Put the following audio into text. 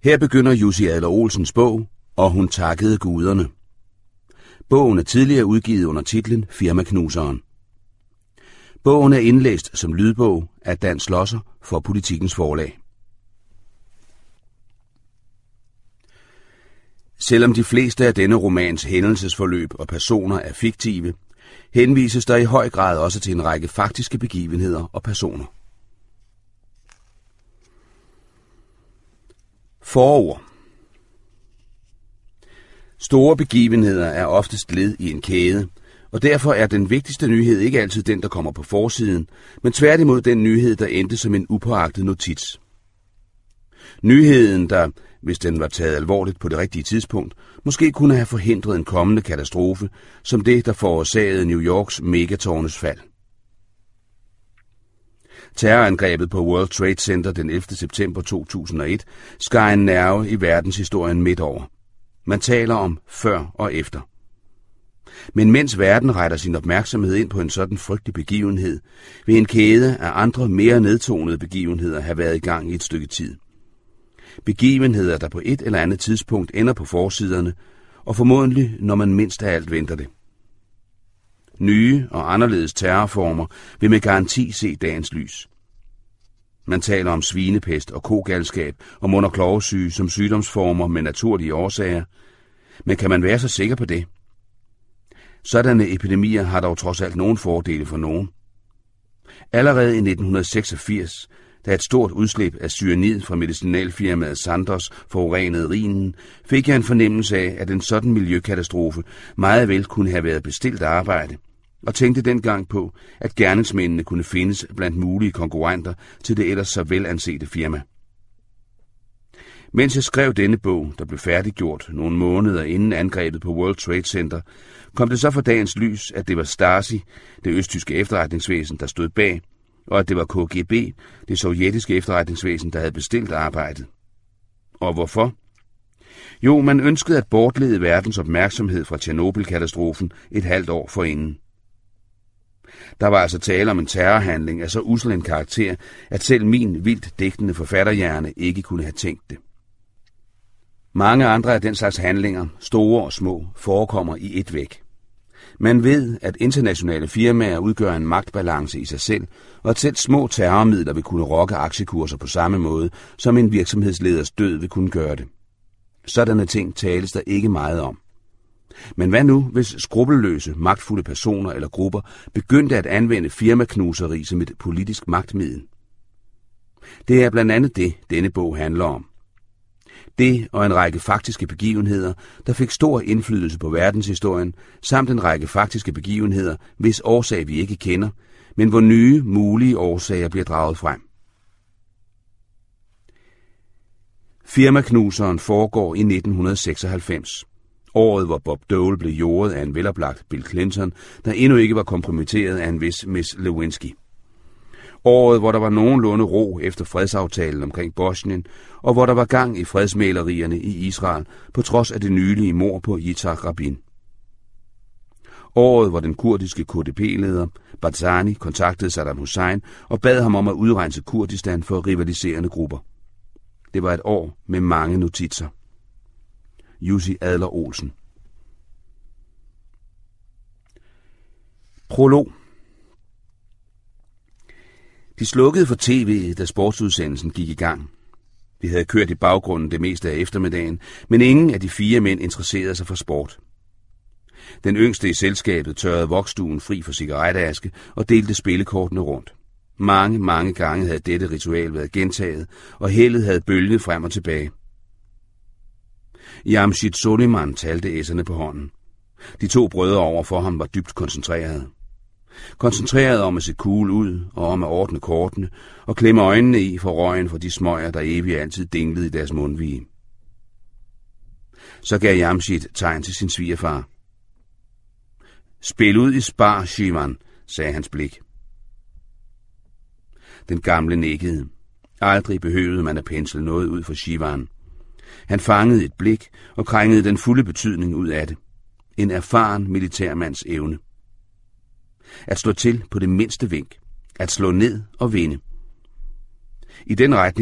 Her begynder Jussi Adler-Olsens bog, og hun takkede guderne. Bogen er tidligere udgivet under titlen Firmaknuseren. Bogen er indlæst som lydbog af Dan Schlosser for Politikens Forlag. Selvom de fleste af denne romans hændelsesforløb og personer er fiktive, henvises der i høj grad også til en række faktiske begivenheder og personer. Forord. Store begivenheder er oftest led i en kæde, og derfor er den vigtigste nyhed ikke altid den, der kommer på forsiden, men tværtimod den nyhed, der endte som en upåagtet notits. Nyheden, der, hvis den var taget alvorligt på det rigtige tidspunkt, måske kunne have forhindret en kommende katastrofe, som det, der forårsagede New Yorks megatårnes fald. Terrorangrebet på World Trade Center den 11. september 2001 skar en nerve i verdenshistorien midt over. Man taler om før og efter. Men mens verden retter sin opmærksomhed ind på en sådan frygtelig begivenhed, vil en kæde af andre mere nedtonede begivenheder have været i gang i et stykke tid. Begivenheder, der på et eller andet tidspunkt ender på forsiderne, og formodentlig, når man mindst af alt venter det. Nye og anderledes terrorformer vil med garanti se dagens lys. Man taler om svinepest og kogalskab og mund- og klovesyge som sygdomsformer med naturlige årsager. Men kan man være så sikker på det? Sådanne epidemier har dog trods alt nogle fordele for nogen. Allerede i 1986, da et stort udslip af cyanid fra medicinalfirmaet Sandoz forurenede Rhinen, fik jeg en fornemmelse af, at en sådan miljøkatastrofe meget vel kunne have været bestilt arbejde, og tænkte dengang på, at gerningsmændene kunne findes blandt mulige konkurrenter til det ellers så velansete firma. Mens jeg skrev denne bog, der blev færdiggjort nogle måneder inden angrebet på World Trade Center, kom det så for dagens lys, at det var Stasi, det østtyske efterretningsvæsen, der stod bag, og at det var KGB, det sovjetiske efterretningsvæsen, der havde bestilt arbejdet. Og hvorfor? Jo, man ønskede at bortlede verdens opmærksomhed fra Tjernobyl-katastrofen et halvt år forinden. Der var altså tale om en terrorhandling af så ussel en karakter, at selv min vildt digtende forfatterhjerne ikke kunne have tænkt det. Mange andre af den slags handlinger, store og små, forekommer i et væk. Man ved, at internationale firmaer udgør en magtbalance i sig selv, og at selv små terrormidler vil kunne rokke aktiekurser på samme måde, som en virksomhedsleders død vil kunne gøre det. Sådanne ting tales der ikke meget om. Men hvad nu, hvis skrupelløse, magtfulde personer eller grupper begyndte at anvende firmaknuseri som et politisk magtmiddel? Det er blandt andet det, denne bog handler om. Det og en række faktiske begivenheder, der fik stor indflydelse på verdenshistorien, samt en række faktiske begivenheder, hvis årsag vi ikke kender, men hvor nye, mulige årsager bliver draget frem. Firmaknuseren foregår i 1996. Året, hvor Bob Dole blev jordet af en veloplagt Bill Clinton, der endnu ikke var kompromitteret af en vis Miss Lewinsky. Året, hvor der var nogenlunde ro efter fredsaftalen omkring Bosnien, og hvor der var gang i fredsmælerierne i Israel, på trods af det nylige mord på Yitzhak Rabin. Året, hvor den kurdiske KDP-leder Barzani kontaktede Saddam Hussein og bad ham om at udrense Kurdistan for rivaliserende grupper. Det var et år med mange notitser. Jussi Adler-Olsen. Prolog. De slukkede for tv, da sportsudsendelsen gik i gang. Vi havde kørt i baggrunden det meste af eftermiddagen, men ingen af de 4 mænd interesserede sig for sport. Den yngste i selskabet tørrede voksstuen fri for cigaretaske og delte spillekortene rundt. Mange gange havde dette ritual været gentaget, og heldet havde bølget frem og tilbage. Jamshid Soliman talte esserne på hånden. De 2 brødre over for ham var dybt koncentrerede. Koncentreret om at se cool ud og om at ordne kortene og klemme øjnene i for røgen fra de smøger, der evigt altid dinglede i deres mundvige. Så gav Jamshid tegn til sin svigerfar. Spil ud i spar, Shivan, sagde hans blik. Den gamle nikkede. Aldrig behøvede man at pensle noget ud for Shivan. Han fangede et blik og krængede den fulde betydning ud af det. En erfaren militærmands evne. At slå til på det mindste vink. At slå ned og vinde. I den retning